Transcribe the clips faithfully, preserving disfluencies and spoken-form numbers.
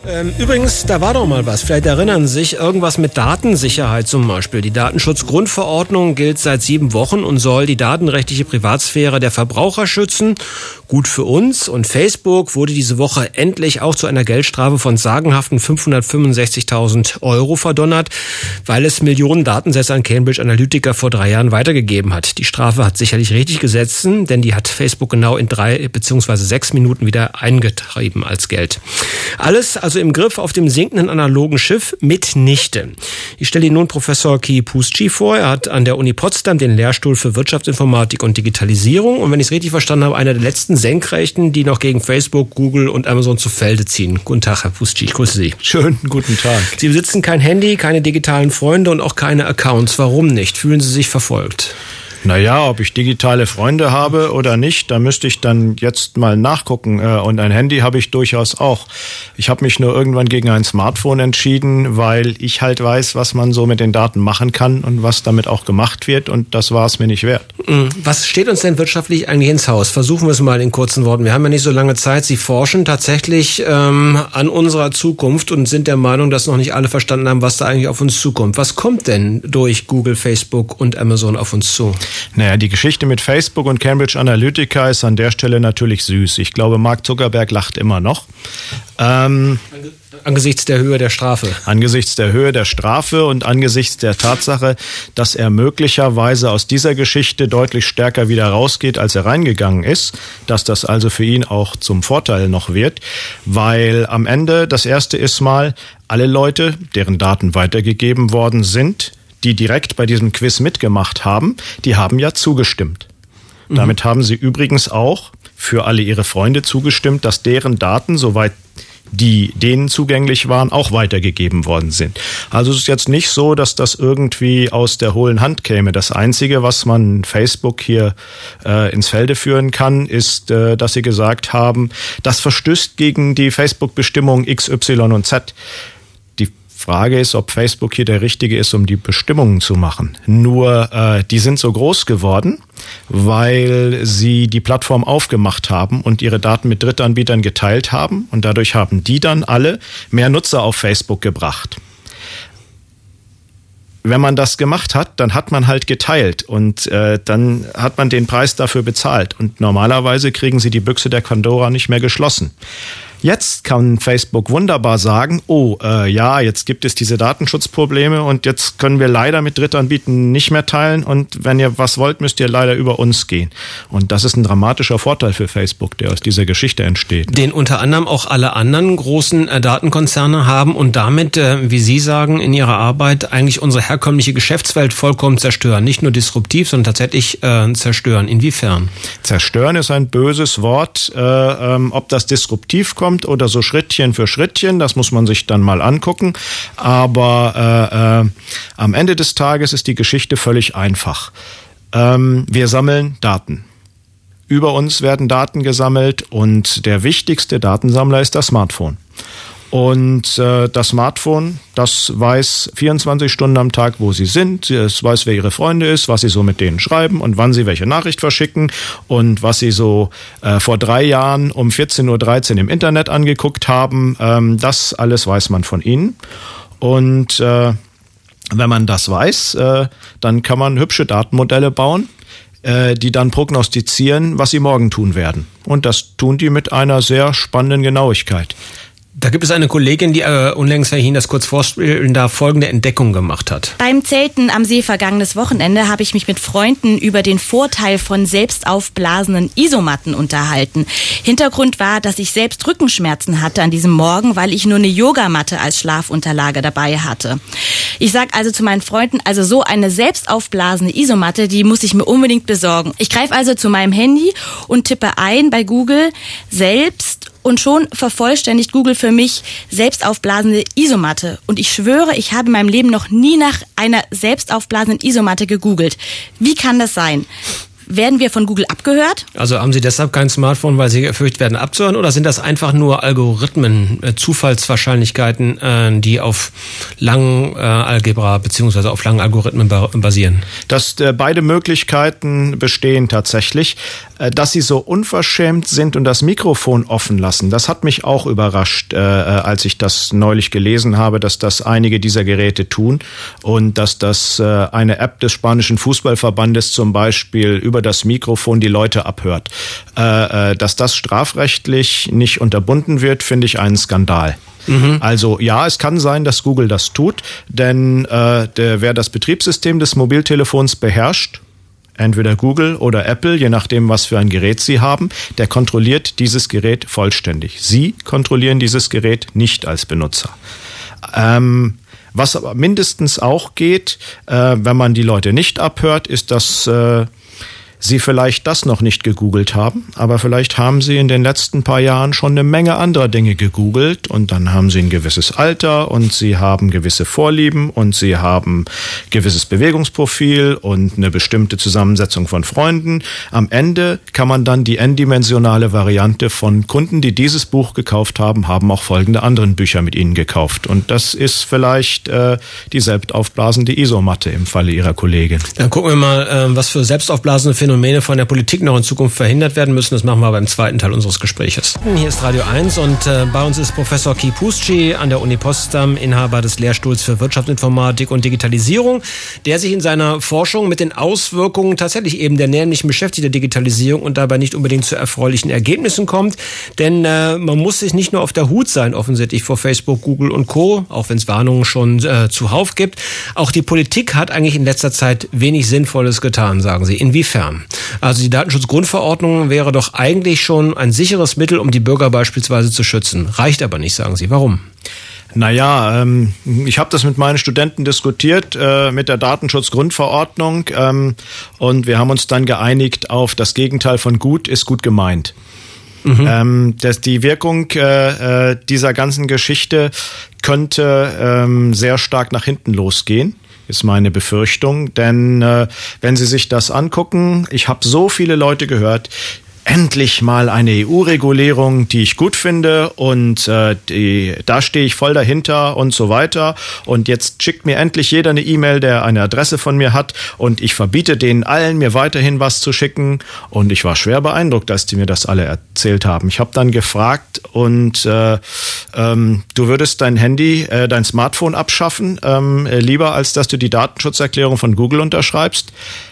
Ähm, übrigens, da war doch mal was. Vielleicht erinnern Sie sich, irgendwas mit Datensicherheit zum Beispiel. Die Datenschutzgrundverordnung gilt seit sieben Wochen und soll die datenrechtliche Privatsphäre der Verbraucher schützen. Gut für uns. Und Facebook wurde diese Woche endlich auch zu einer Geldstrafe von sagenhaften fünfhundertfünfundsechzigtausend Euro verdonnert, weil es Millionen Datensätze an Cambridge Analytica vor drei Jahren weitergegeben hat. Die Strafe hat sicherlich richtig gesetzt, denn die hat Facebook genau in drei beziehungsweise sechs Minuten wieder eingetrieben als Geld. Alles also im Griff auf dem sinkenden analogen Schiff mitnichten. Ich stelle Ihnen nun Professor Ki Pusci vor. Er hat an der Uni Potsdam den Lehrstuhl für Wirtschaftsinformatik und Digitalisierung und wenn ich es richtig verstanden habe, einer der letzten Senkrechten, die noch gegen Facebook, Google und Amazon zu Felde ziehen. Guten Tag, Herr Pusci, ich grüße Sie. Schönen guten Tag. Sie besitzen kein Handy, keine digitalen Freunde und auch keine Accounts. Warum nicht? Fühlen Sie sich verfolgt? Naja, ob ich digitale Freunde habe oder nicht, da müsste ich dann jetzt mal nachgucken. Und ein Handy habe ich durchaus auch. Ich habe mich nur irgendwann gegen ein Smartphone entschieden, weil ich halt weiß, was man so mit den Daten machen kann und was damit auch gemacht wird. Und das war es mir nicht wert. Was steht uns denn wirtschaftlich eigentlich ins Haus? Versuchen wir es mal in kurzen Worten. Wir haben ja nicht so lange Zeit. Sie forschen tatsächlich ähm, an unserer Zukunft und sind der Meinung, dass noch nicht alle verstanden haben, was da eigentlich auf uns zukommt. Was kommt denn durch Google, Facebook und Amazon auf uns zu? Naja, die Geschichte mit Facebook und Cambridge Analytica ist an der Stelle natürlich süß. Ich glaube, Mark Zuckerberg lacht immer noch. Ähm, angesichts der Höhe der Strafe. Angesichts der Höhe der Strafe und angesichts der Tatsache, dass er möglicherweise aus dieser Geschichte deutlich stärker wieder rausgeht, als er reingegangen ist, dass das also für ihn auch zum Vorteil noch wird, weil am Ende das Erste ist mal, alle Leute, deren Daten weitergegeben worden sind, die direkt bei diesem Quiz mitgemacht haben, die haben ja zugestimmt. Mhm. Damit haben sie übrigens auch für alle ihre Freunde zugestimmt, dass deren Daten, soweit die denen zugänglich waren, auch weitergegeben worden sind. Also es ist jetzt nicht so, dass das irgendwie aus der hohlen Hand käme. Das Einzige, was man Facebook hier äh, ins Felde führen kann, ist, äh, dass sie gesagt haben, das verstößt gegen die Facebook-Bestimmung X, Y und Z. Frage ist, ob Facebook hier der Richtige ist, um die Bestimmungen zu machen. Nur, äh, die sind so groß geworden, weil sie die Plattform aufgemacht haben und ihre Daten mit Drittanbietern geteilt haben. Und dadurch haben die dann alle mehr Nutzer auf Facebook gebracht. Wenn man das gemacht hat, dann hat man halt geteilt und äh, dann hat man den Preis dafür bezahlt. Und normalerweise kriegen sie die Büchse der Pandora nicht mehr geschlossen. Jetzt kann Facebook wunderbar sagen, oh, äh, ja, jetzt gibt es diese Datenschutzprobleme und jetzt können wir leider mit Drittanbietern nicht mehr teilen und wenn ihr was wollt, müsst ihr leider über uns gehen. Und das ist ein dramatischer Vorteil für Facebook, der aus dieser Geschichte entsteht. Den unter anderem auch alle anderen großen äh, Datenkonzerne haben und damit, äh, wie Sie sagen, in ihrer Arbeit eigentlich unsere herkömmliche Geschäftswelt vollkommen zerstören. Nicht nur disruptiv, sondern tatsächlich äh, zerstören. Inwiefern? Zerstören ist ein böses Wort. Äh, ähm, ob das disruptiv kommt oder so Schrittchen für Schrittchen, das muss man sich dann mal angucken. Aber äh, äh, am Ende des Tages ist die Geschichte völlig einfach. Ähm, wir sammeln Daten. Über uns werden Daten gesammelt und der wichtigste Datensammler ist das Smartphone. Und äh, das Smartphone, das weiß vierundzwanzig Stunden am Tag, wo sie sind. Es weiß, wer ihre Freunde ist, was sie so mit denen schreiben und wann sie welche Nachricht verschicken und was sie so äh, vor drei Jahren um vierzehn Uhr dreizehn im Internet angeguckt haben. Ähm, das alles weiß man von ihnen. Und äh, wenn man das weiß, äh, dann kann man hübsche Datenmodelle bauen, äh, die dann prognostizieren, was sie morgen tun werden. Und das tun die mit einer sehr spannenden Genauigkeit. Da gibt es eine Kollegin, die äh, unlängst, wenn ich Ihnen das kurz vorspielen darf, folgende Entdeckung gemacht hat. Beim Zelten am See vergangenes Wochenende habe ich mich mit Freunden über den Vorteil von selbst aufblasenden Isomatten unterhalten. Hintergrund war, dass ich selbst Rückenschmerzen hatte an diesem Morgen, weil ich nur eine Yogamatte als Schlafunterlage dabei hatte. Ich sag also zu meinen Freunden, also so eine selbst aufblasende Isomatte, die muss ich mir unbedingt besorgen. Ich greife also zu meinem Handy und tippe ein bei Google selbst und schon vervollständigt Google für mich selbst aufblasende Isomatte. Und ich schwöre, ich habe in meinem Leben noch nie nach einer selbst aufblasenden Isomatte gegoogelt. Wie kann das sein? Werden wir von Google abgehört? Also haben Sie deshalb kein Smartphone, weil Sie gefürchtet werden abzuhören, oder sind das einfach nur Algorithmen, äh, Zufallswahrscheinlichkeiten, äh, die auf langen äh, Algebra beziehungsweise auf langen Algorithmen ba- basieren? Dass äh, beide Möglichkeiten bestehen tatsächlich. Äh, dass Sie so unverschämt sind und das Mikrofon offen lassen, das hat mich auch überrascht, äh, als ich das neulich gelesen habe, dass das einige dieser Geräte tun und dass das äh, eine App des spanischen Fußballverbandes zum Beispiel über das Mikrofon die Leute abhört. Äh, äh, dass das strafrechtlich nicht unterbunden wird, finde ich einen Skandal. Mhm. Also ja, es kann sein, dass Google das tut, denn äh, der, wer das Betriebssystem des Mobiltelefons beherrscht, entweder Google oder Apple, je nachdem, was für ein Gerät Sie haben, der kontrolliert dieses Gerät vollständig. Sie kontrollieren dieses Gerät nicht als Benutzer. Ähm, was aber mindestens auch geht, äh, wenn man die Leute nicht abhört, ist, dass äh, Sie vielleicht das noch nicht gegoogelt haben, aber vielleicht haben Sie in den letzten paar Jahren schon eine Menge anderer Dinge gegoogelt und dann haben Sie ein gewisses Alter und Sie haben gewisse Vorlieben und Sie haben gewisses Bewegungsprofil und eine bestimmte Zusammensetzung von Freunden. Am Ende kann man dann die n-dimensionale Variante von Kunden, die dieses Buch gekauft haben, haben auch folgende anderen Bücher mit Ihnen gekauft. Und das ist vielleicht äh, die selbstaufblasende Isomatte im Falle Ihrer Kollegin. Dann gucken wir mal, äh, was für selbstaufblasende Phänomene von der Politik noch in Zukunft verhindert werden müssen. Das machen wir beim zweiten Teil unseres Gespräches. Hier ist Radio eins und äh, bei uns ist Professor Guy Pusci an der Uni Potsdam, Inhaber des Lehrstuhls für Wirtschaftsinformatik und Digitalisierung, der sich in seiner Forschung mit den Auswirkungen tatsächlich eben der nämlichen beschäftigt, der Digitalisierung, und dabei nicht unbedingt zu erfreulichen Ergebnissen kommt. Denn äh, man muss sich nicht nur auf der Hut sein, offensichtlich vor Facebook, Google und Co., auch wenn es Warnungen schon äh, zuhauf gibt. Auch die Politik hat eigentlich in letzter Zeit wenig Sinnvolles getan, sagen Sie. Inwiefern? Also die Datenschutzgrundverordnung wäre doch eigentlich schon ein sicheres Mittel, um die Bürger beispielsweise zu schützen. Reicht aber nicht, sagen Sie. Warum? Naja, ähm, ich habe das mit meinen Studenten diskutiert, äh, mit der Datenschutzgrundverordnung, ähm, und wir haben uns dann geeinigt auf das Gegenteil von gut ist gut gemeint. Mhm. Ähm, dass die Wirkung äh, äh, dieser ganzen Geschichte könnte ähm, sehr stark nach hinten losgehen. Ist meine Befürchtung, denn äh, wenn Sie sich das angucken, ich habe so viele Leute gehört, endlich mal eine E U-Regulierung, die ich gut finde und äh, die, da stehe ich voll dahinter und so weiter. Und jetzt schickt mir endlich jeder eine E-Mail, der eine Adresse von mir hat, und ich verbiete denen allen, mir weiterhin was zu schicken. Und ich war schwer beeindruckt, dass die mir das alle erzählt haben. Ich habe dann gefragt, und äh, ähm, du würdest dein Handy, äh, dein Smartphone abschaffen, ähm, äh, lieber als dass du die Datenschutzerklärung von Google unterschreibst?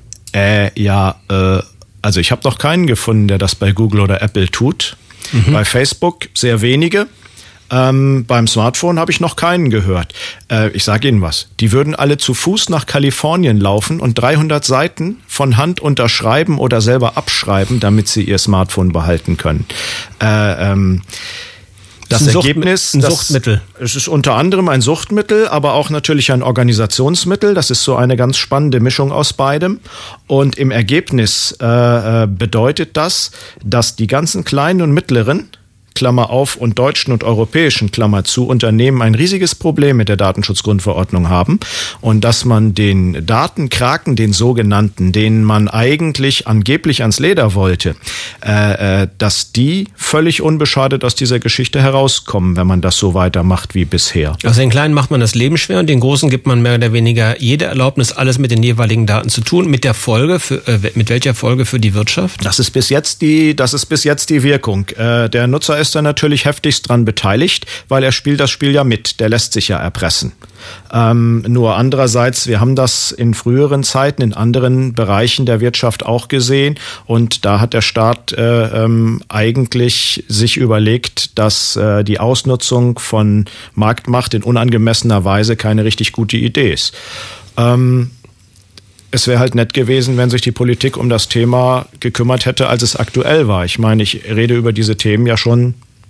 Äh, ja, äh, Also ich habe noch keinen gefunden, der das bei Google oder Apple tut. Mhm. Bei Facebook sehr wenige. Ähm, beim Smartphone habe ich noch keinen gehört. Äh, ich sage Ihnen was. Die würden alle zu Fuß nach Kalifornien laufen und dreihundert Seiten von Hand unterschreiben oder selber abschreiben, damit sie ihr Smartphone behalten können. Äh, ähm, Das ein Ergebnis, Sucht, ein Suchtmittel. Das, es ist unter anderem ein Suchtmittel, aber auch natürlich ein Organisationsmittel. Das ist so eine ganz spannende Mischung aus beidem. Und im Ergebnis äh, bedeutet das, dass die ganzen kleinen und mittleren, Klammer auf, und deutschen und europäischen, Klammer zu, Unternehmen ein riesiges Problem mit der Datenschutzgrundverordnung haben und dass man den Datenkraken, den sogenannten, denen man eigentlich angeblich ans Leder wollte, äh, äh, dass die völlig unbeschadet aus dieser Geschichte herauskommen, wenn man das so weitermacht wie bisher. Also den Kleinen macht man das Leben schwer und den Großen gibt man mehr oder weniger jede Erlaubnis, alles mit den jeweiligen Daten zu tun. Mit der Folge, für, äh, mit welcher Folge für die Wirtschaft? Das ist bis jetzt die, das ist bis jetzt die Wirkung. Äh, der Nutzer ist da natürlich heftigst dran beteiligt, weil er spielt das Spiel ja mit. Der lässt sich ja erpressen. Ähm, nur andererseits, wir haben das in früheren Zeiten in anderen Bereichen der Wirtschaft auch gesehen, und da hat der Staat äh, ähm, eigentlich sich überlegt, dass äh, die Ausnutzung von Marktmacht in unangemessener Weise keine richtig gute Idee ist. Ähm, Es wäre halt nett gewesen, wenn sich die Politik um das Thema gekümmert hätte, als es aktuell war. Ich meine, ich rede über diese Themen ja schon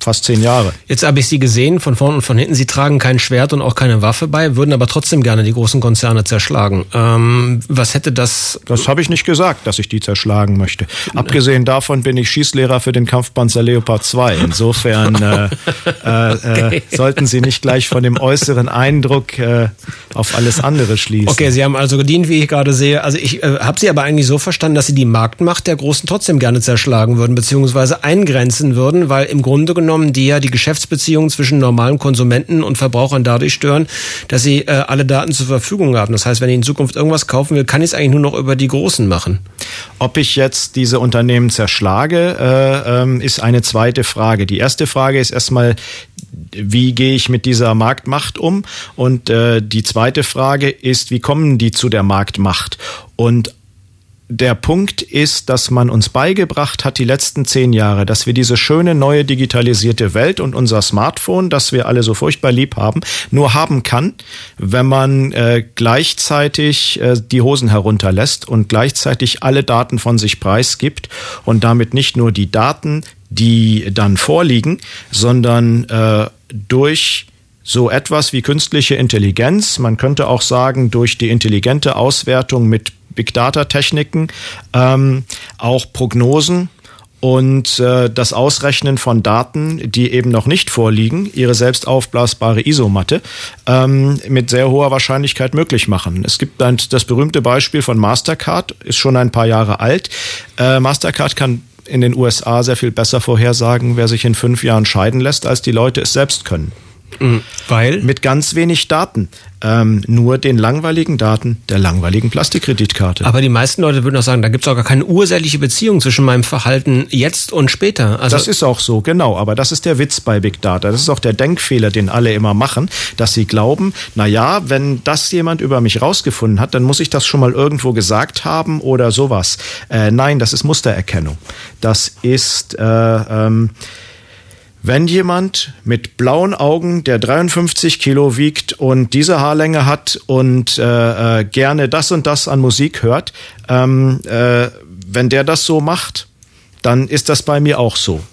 fast zehn Jahre. Jetzt habe ich Sie gesehen, von vorn und von hinten. Sie tragen kein Schwert und auch keine Waffe bei, würden aber trotzdem gerne die großen Konzerne zerschlagen. Ähm, was hätte das... Das habe ich nicht gesagt, dass ich die zerschlagen möchte. Abgesehen davon bin ich Schießlehrer für den Kampfpanzer Leopard zwei. Insofern äh, äh, okay. äh, sollten Sie nicht gleich von dem äußeren Eindruck äh, auf alles andere schließen. Okay, Sie haben also gedient, wie ich gerade sehe. Also ich äh, habe Sie aber eigentlich so verstanden, dass Sie die Marktmacht der Großen trotzdem gerne zerschlagen würden, beziehungsweise eingrenzen würden, weil im Grunde genommen die ja die Geschäftsbeziehungen zwischen normalen Konsumenten und Verbrauchern dadurch stören, dass sie äh, alle Daten zur Verfügung haben. Das heißt, wenn ich in Zukunft irgendwas kaufen will, kann ich es eigentlich nur noch über die Großen machen. Ob ich jetzt diese Unternehmen zerschlage, äh, ähm, ist eine zweite Frage. Die erste Frage ist erstmal, wie gehe ich mit dieser Marktmacht um? Und äh, die zweite Frage ist, wie kommen die zu der Marktmacht? Und der Punkt ist, dass man uns beigebracht hat, die letzten zehn Jahre, dass wir diese schöne neue digitalisierte Welt und unser Smartphone, das wir alle so furchtbar lieb haben, nur haben kann, wenn man äh, gleichzeitig äh, die Hosen herunterlässt und gleichzeitig alle Daten von sich preisgibt und damit nicht nur die Daten, die dann vorliegen, sondern äh, durch so etwas wie künstliche Intelligenz, man könnte auch sagen, durch die intelligente Auswertung mit Big-Data-Techniken, ähm, auch Prognosen und äh, das Ausrechnen von Daten, die eben noch nicht vorliegen, ihre selbst aufblasbare Isomatte, ähm, mit sehr hoher Wahrscheinlichkeit möglich machen. Es gibt ein, das berühmte Beispiel von Mastercard, ist schon ein paar Jahre alt. Äh, Mastercard kann in den U S A sehr viel besser vorhersagen, wer sich in fünf Jahren scheiden lässt, als die Leute es selbst können. Weil? Mit ganz wenig Daten. Ähm, nur den langweiligen Daten der langweiligen Plastikkreditkarte. Aber die meisten Leute würden auch sagen, da gibt es auch gar keine ursächliche Beziehung zwischen meinem Verhalten jetzt und später. Also das ist auch so, genau. Aber das ist der Witz bei Big Data. Das ist auch der Denkfehler, den alle immer machen, dass sie glauben, na ja, wenn das jemand über mich rausgefunden hat, dann muss ich das schon mal irgendwo gesagt haben oder sowas. Äh, nein, das ist Mustererkennung. Das ist... Äh, ähm, Wenn jemand mit blauen Augen, der dreiundfünfzig Kilo wiegt und diese Haarlänge hat und äh, äh, gerne das und das an Musik hört, ähm, äh, wenn der das so macht, dann ist das bei mir auch so.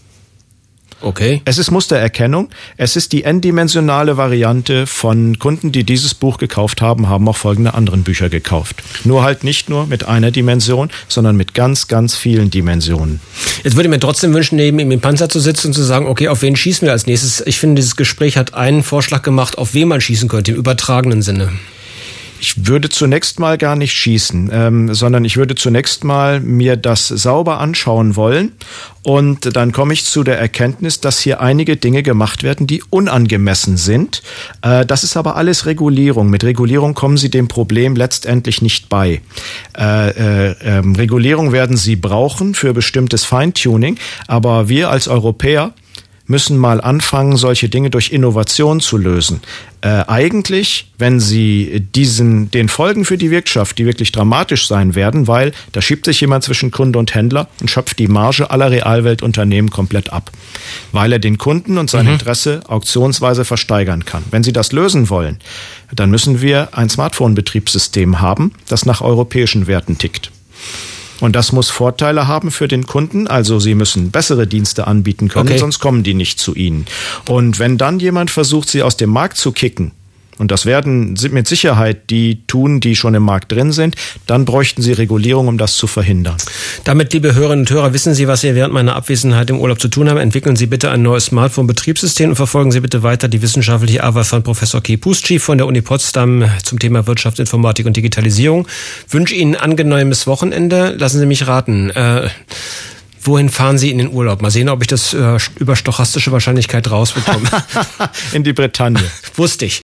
Okay. Es ist Mustererkennung. Es ist die n-dimensionale Variante von Kunden, die dieses Buch gekauft haben, haben auch folgende anderen Bücher gekauft. Nur halt nicht nur mit einer Dimension, sondern mit ganz, ganz vielen Dimensionen. Jetzt würde ich mir trotzdem wünschen, neben ihm im Panzer zu sitzen und zu sagen, okay, auf wen schießen wir als nächstes? Ich finde, dieses Gespräch hat einen Vorschlag gemacht, auf wen man schießen könnte, im übertragenen Sinne. Ich würde zunächst mal gar nicht schießen, ähm, sondern ich würde zunächst mal mir das sauber anschauen wollen und dann komme ich zu der Erkenntnis, dass hier einige Dinge gemacht werden, die unangemessen sind. Äh, das ist aber alles Regulierung. Mit Regulierung kommen Sie dem Problem letztendlich nicht bei. Äh, äh, äh, Regulierung werden Sie brauchen für bestimmtes Feintuning, aber wir als Europäer müssen mal anfangen, solche Dinge durch Innovation zu lösen. Äh, eigentlich, wenn Sie diesen, den Folgen für die Wirtschaft, die wirklich dramatisch sein werden, weil da schiebt sich jemand zwischen Kunde und Händler und schöpft die Marge aller Realweltunternehmen komplett ab, weil er den Kunden und sein mhm. Interesse auktionsweise versteigern kann. Wenn Sie das lösen wollen, dann müssen wir ein Smartphone-Betriebssystem haben, das nach europäischen Werten tickt. Und das muss Vorteile haben für den Kunden, also Sie müssen bessere Dienste anbieten können, okay. Sonst kommen die nicht zu Ihnen. Und wenn dann jemand versucht, Sie aus dem Markt zu kicken, und das werden mit Sicherheit die tun, die schon im Markt drin sind, dann bräuchten Sie Regulierung, um das zu verhindern. Damit, liebe Hörerinnen und Hörer, wissen Sie, was Sie während meiner Abwesenheit im Urlaub zu tun haben. Entwickeln Sie bitte ein neues Smartphone-Betriebssystem und verfolgen Sie bitte weiter die wissenschaftliche Arbeit von Professor Kay Puschi von der Uni Potsdam zum Thema Wirtschaft, Informatik und Digitalisierung. Ich wünsche Ihnen ein angenehmes Wochenende. Lassen Sie mich raten. Äh, Wohin fahren Sie in den Urlaub? Mal sehen, ob ich das äh, über stochastische Wahrscheinlichkeit rausbekomme. In die Bretagne. Wusste ich.